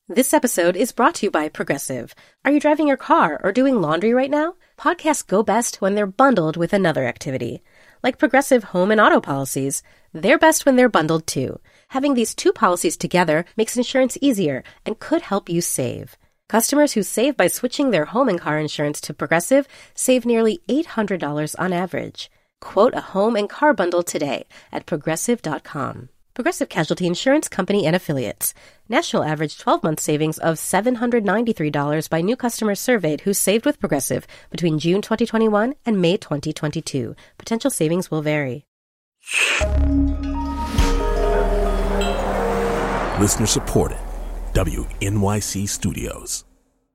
This episode is brought to you by Progressive. Are you driving your car or doing laundry right now? Podcasts go best when they're bundled with another activity. Like Progressive home and auto policies, they're best when they're bundled too. Having these two policies together makes insurance easier and could help you save. Customers who save by switching their home and car insurance to Progressive save nearly $800 on average. Quote a home and car bundle today at Progressive.com. Progressive Casualty Insurance Company and Affiliates. National average 12-month savings of $793 by new customers surveyed who saved with Progressive between June 2021 and May 2022. Potential savings will vary. Listener supported. WNYC Studios.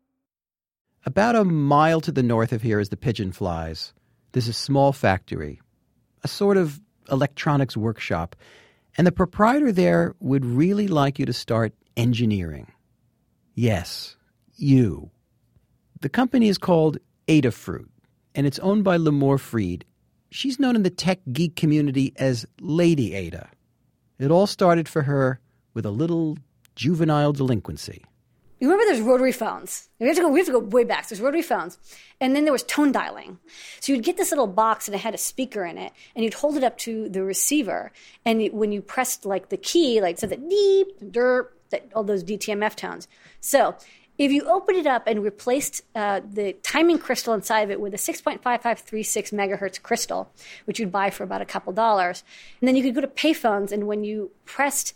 About a mile to the north of here is the Pigeon Flies. There's a small factory, a sort of electronics workshop, and the proprietor there would really like you to start engineering. Yes, you. The company is called Adafruit, and it's owned by Limor Fried. She's known in the tech geek community as Lady Ada. It all started for her with a little juvenile delinquency. You remember there's rotary phones. We have to go way back. So there's rotary phones. And then there was tone dialing. So you'd get this little box and it had a speaker in it, and you'd hold it up to the receiver. And when you pressed like the key, like so that deep, derp, all those DTMF tones. So if you opened it up and replaced the timing crystal inside of it with a 6.5536 megahertz crystal, which you'd buy for about a couple dollars, and then you could go to payphones, and when you pressed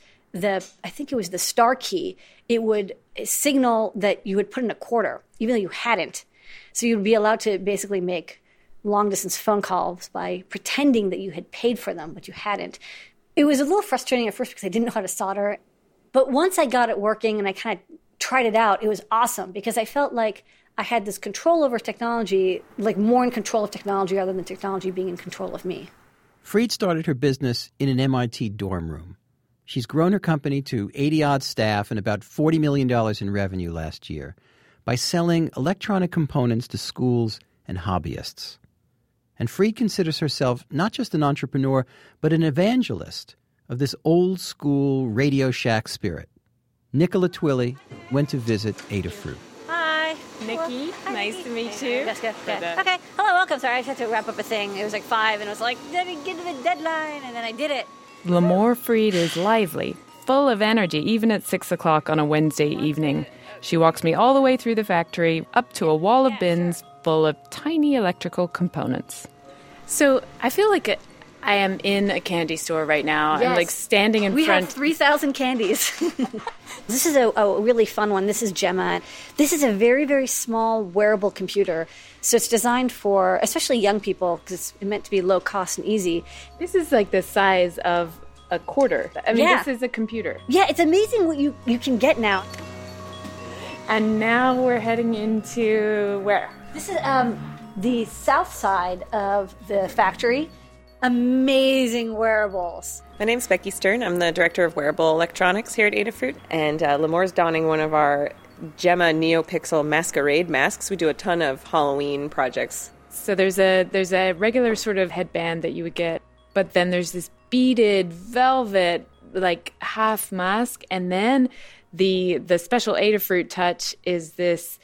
I think it was the star key, it would signal that you had put in a quarter, even though you hadn't. So you'd be allowed to basically make long-distance phone calls by pretending that you had paid for them, but you hadn't. It was a little frustrating at first because I didn't know how to solder. But once I got it working and I kind of tried it out, it was awesome because I felt like I had this control over technology, like more in control of technology rather than technology being in control of me. Fried started her business in an MIT dorm room. She's grown her company to 80-odd staff and about $40 million in revenue last year by selling electronic components to schools and hobbyists. And Fried considers herself not just an entrepreneur, but an evangelist of this old-school Radio Shack spirit. Nicola Twilley went to visit Adafruit. Hi, Nikki. Hi, nice Nikki. to meet you. Jessica. Okay. Hello, welcome. Sorry, I just had to wrap up a thing. It was like 5, and I was like, let me get to the deadline, and then I did it. Limor Fried is lively, full of energy, even at 6 o'clock on a Wednesday evening. She walks me all the way through the factory, up to a wall of bins full of tiny electrical components. So I feel like I am in a candy store right now. Yes. I'm like standing in front. We have 3,000 candies. This is a really fun one. This is Gemma. This is a very, very small wearable computer. So it's designed for especially young people because it's meant to be low cost and easy. This is like the size of a quarter. I mean, This is a computer. Yeah, it's amazing what you can get now. And now we're heading into where? This is the south side of the factory. Amazing wearables. My name's Becky Stern. I'm the Director of Wearable Electronics here at Adafruit. And Limor's donning one of our Gemma NeoPixel Masquerade masks. We do a ton of Halloween projects. So there's a regular sort of headband that you would get, but then there's this beaded velvet, like half mask, and then the special Adafruit touch is this,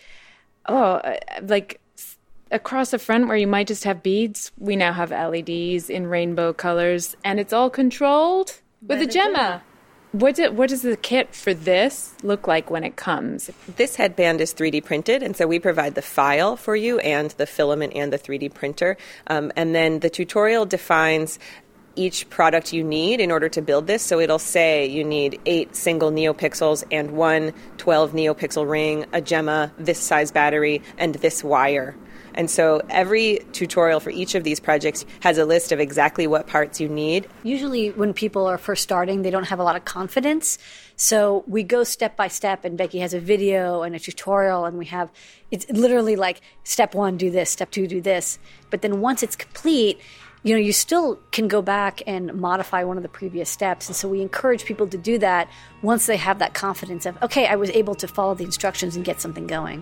like across the front where you might just have beads, we now have LEDs in rainbow colors, and it's all controlled with a Gemma. What does the kit for this look like when it comes? This headband is 3D printed, and so we provide the file for you and the filament and the 3D printer. And then the tutorial defines each product you need in order to build this. So it'll say you need 8 single NeoPixels and 1 12 NeoPixel ring, a Gemma, this size battery, and this wire. And so every tutorial for each of these projects has a list of exactly what parts you need. Usually when people are first starting, they don't have a lot of confidence. So we go step by step, and Becky has a video and a tutorial, and it's literally like step 1, do this, step 2, do this. But then once it's complete, you still can go back and modify one of the previous steps. And so we encourage people to do that once they have that confidence of, okay, I was able to follow the instructions and get something going.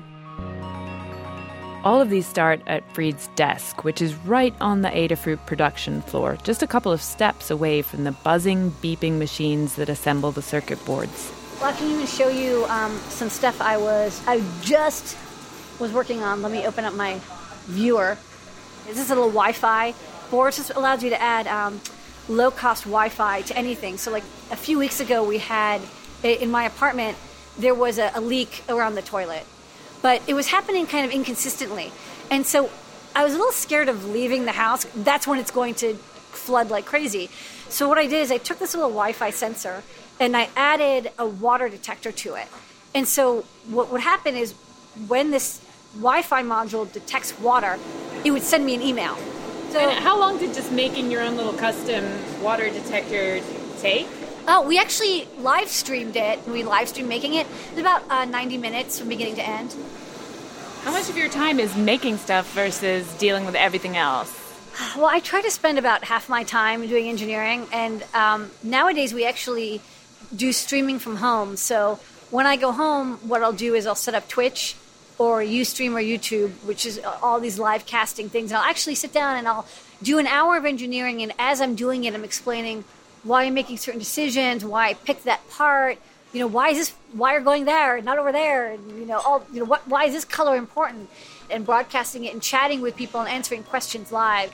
All of these start at Fried's desk, which is right on the Adafruit production floor, just a couple of steps away from the buzzing, beeping machines that assemble the circuit boards. Well, I can even show you some stuff I just was working on. Let me open up my viewer. This is a little Wi-Fi board. It just allows you to add low-cost Wi-Fi to anything. So like a few weeks ago, we had, in my apartment, there was a leak around the toilet. But it was happening kind of inconsistently. And so I was a little scared of leaving the house. That's when it's going to flood like crazy. So what I did is I took this little Wi-Fi sensor and I added a water detector to it. And so what would happen is when this Wi-Fi module detects water, it would send me an email. So, and how long did just making your own little custom water detector take? Oh, we actually live streamed it. We live streamed making it. It was about 90 minutes from beginning to end. How much of your time is making stuff versus dealing with everything else? Well, I try to spend about half my time doing engineering. And nowadays we actually do streaming from home. So when I go home, what I'll do is I'll set up Twitch or Ustream or YouTube, which is all these live casting things. And I'll actually sit down and I'll do an hour of engineering. And as I'm doing it, I'm explaining why I'm making certain decisions, why I picked that part, why is this wire going there, not over there, and, why is this color important, and broadcasting it and chatting with people and answering questions live.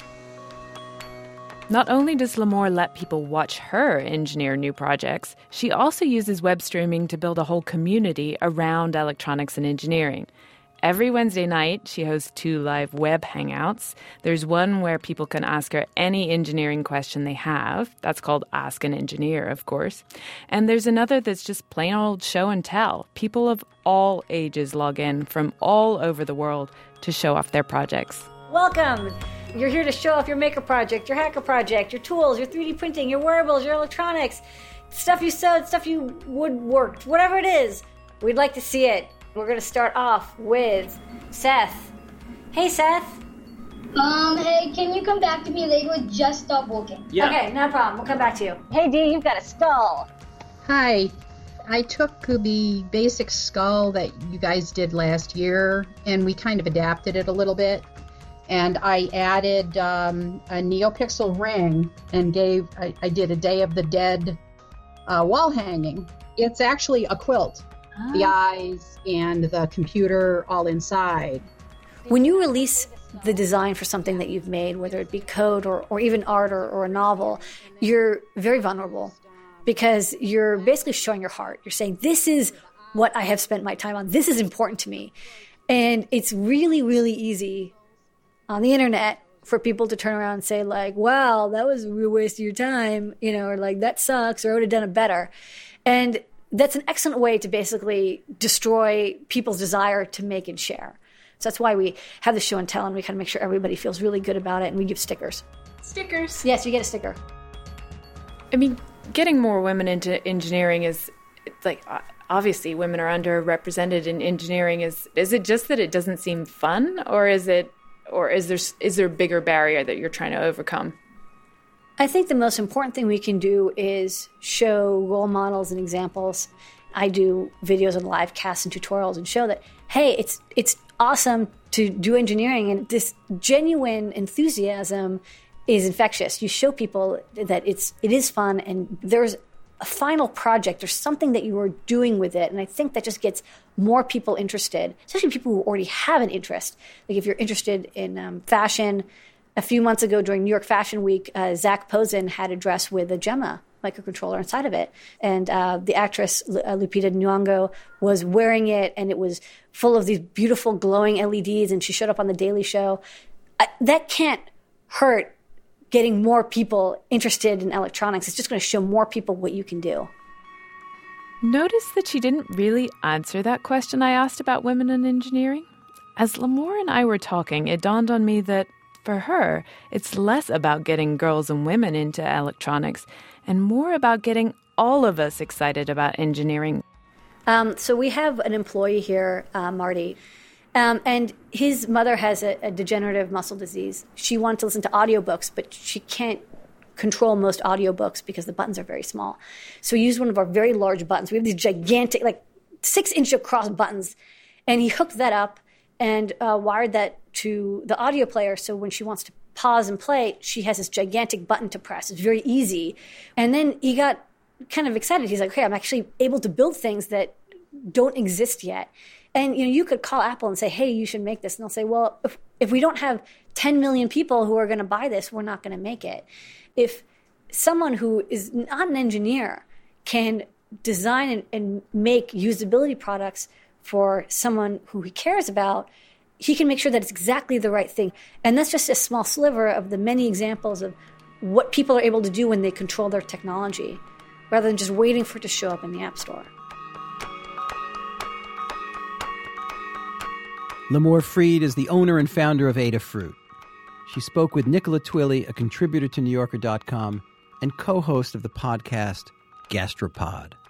Not only does Limor let people watch her engineer new projects, she also uses web streaming to build a whole community around electronics and engineering. Every Wednesday night, she hosts 2 live web hangouts. There's one where people can ask her any engineering question they have. That's called Ask an Engineer, of course. And there's another that's just plain old show and tell. People of all ages log in from all over the world to show off their projects. Welcome! You're here to show off your maker project, your hacker project, your tools, your 3D printing, your wearables, your electronics, stuff you sewed, stuff you woodworked, whatever it is. We'd like to see it. We're going to start off with Seth. Hey, Seth. Hey, can you come back to me later? We just stopped working. Yeah. Okay, no problem. We'll come back to you. Hey, Dee, you've got a skull. Hi. I took the basic skull that you guys did last year, and we kind of adapted it a little bit. And I added a NeoPixel ring and I did a Day of the Dead wall hanging. It's actually a quilt. The eyes and the computer all inside. When you release the design for something that you've made, whether it be code or even art or a novel, you're very vulnerable because you're basically showing your heart. You're saying, this is what I have spent my time on. This is important to me. And it's really, really easy on the internet for people to turn around and say like, wow, that was a real waste of your time, or like, that sucks, or I would have done it better. And that's an excellent way to basically destroy people's desire to make and share. So that's why we have the show and tell, and we kind of make sure everybody feels really good about it, and we give stickers. Stickers? Yes, you get a sticker. I mean, getting more women into engineering is, like, obviously women are underrepresented in engineering. Is it just that it doesn't seem fun, or is there a bigger barrier that you're trying to overcome? I think the most important thing we can do is show role models and examples. I do videos and live casts and tutorials and show that, hey, it's awesome to do engineering, and this genuine enthusiasm is infectious. You show people that it is fun, and there's a final project or something that you are doing with it. And I think that just gets more people interested, especially people who already have an interest. Like if you're interested in fashion. A few months ago during New York Fashion Week, Zach Posen had a dress with a Gemma microcontroller inside of it. And the actress Lupita Nyong'o was wearing it, and it was full of these beautiful glowing LEDs, and she showed up on The Daily Show. That can't hurt getting more people interested in electronics. It's just going to show more people what you can do. Notice that she didn't really answer that question I asked about women in engineering. As Limor and I were talking, it dawned on me that for her, it's less about getting girls and women into electronics and more about getting all of us excited about engineering. So we have an employee here, Marty, and his mother has a degenerative muscle disease. She wanted to listen to audiobooks, but she can't control most audiobooks because the buttons are very small. So we used one of our very large buttons. We have these gigantic, 6-inch across buttons, and he hooked that up and wired that to the audio player, so when she wants to pause and play, she has this gigantic button to press. It's very easy. And then he got kind of excited. He's like, okay, I'm actually able to build things that don't exist yet. And you could call Apple and say, hey, you should make this. And they'll say, well, if we don't have 10 million people who are going to buy this, we're not going to make it. If someone who is not an engineer can design and make usability products for someone who he cares about, he can make sure that it's exactly the right thing. And that's just a small sliver of the many examples of what people are able to do when they control their technology, rather than just waiting for it to show up in the App Store. Limor Fried is the owner and founder of Adafruit. She spoke with Nicola Twilley, a contributor to NewYorker.com and co-host of the podcast Gastropod.